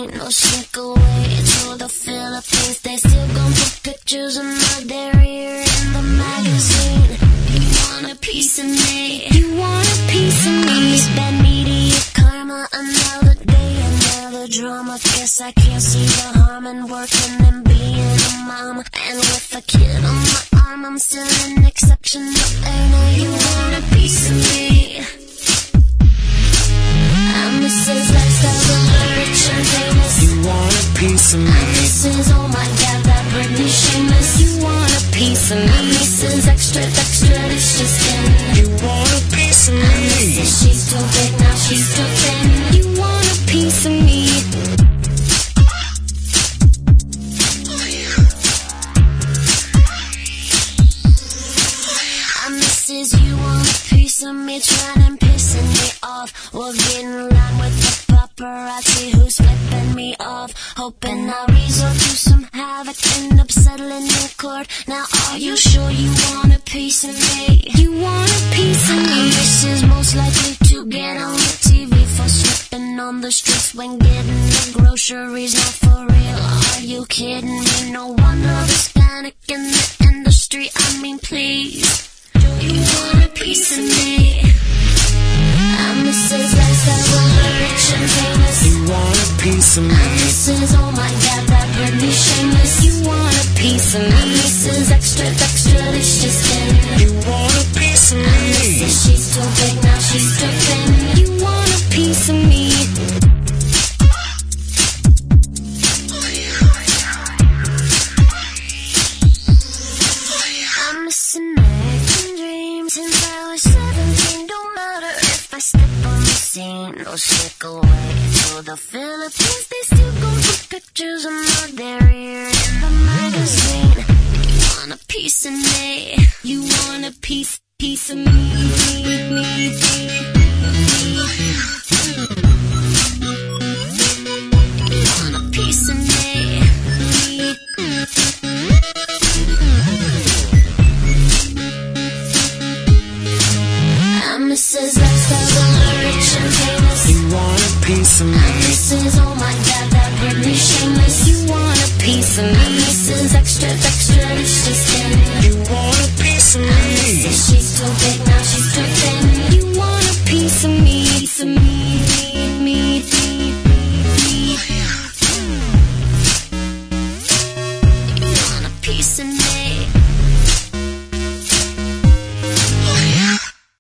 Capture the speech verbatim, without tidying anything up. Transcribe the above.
magazine. No sneak away to the Philippines. They still gon' put pictures of my derriere in the magazine. You want a piece of me? You want a piece of me? This bad media karma, another day, another drama. Guess I can't see the harm in working and being a mom. And with a kid on my arm, I'm still an exceptional earner. You want a piece of me? I'm Missus Lifestyle, the rich and famous. You want a piece of me? I'm Missus Oh my God, that Britney shameless. You want a piece of me? I'm Missus Extra, extra, delicious skin. You want a piece of me? I'm Missus She's too big, now she's too thin. You want a piece of me? I'm Missus You want a piece of me? Trying and pissing me off. We're getting around with the paparazzi who's flipping me off. Hoping I'll resort to some havoc, end up settling in court. Now are you sure you want a piece of me? You want a piece of me? This is most likely to get on the T V for slipping on the streets when getting the groceries. Not for real, are you kidding me? No wonder there's panic in the industry. I mean please, you want a piece of me? I'm Missus Lifestyle, the rich and famous. You want a piece of me? I'm Missus Oh my God, that Britney shameless. You want a piece of me? I'm Missus Extra, extra, delicious skin. You want a piece of me? I'm Missus She's too big, now she's too thin. You want a piece of me? I'm missing American dreams since I was seventeen. Don't matter if I step on the scene, no stick away to the Philippines. They still gon' put pictures of my derriere in the magazine. You want a piece of me? You want a piece, piece of me? me, me, me. You want a piece of me? I'm Missus Lifestyle, the rich and famous. You want a piece of me? I'm Missus Oh my God, that Britney shameless. You want a piece of me?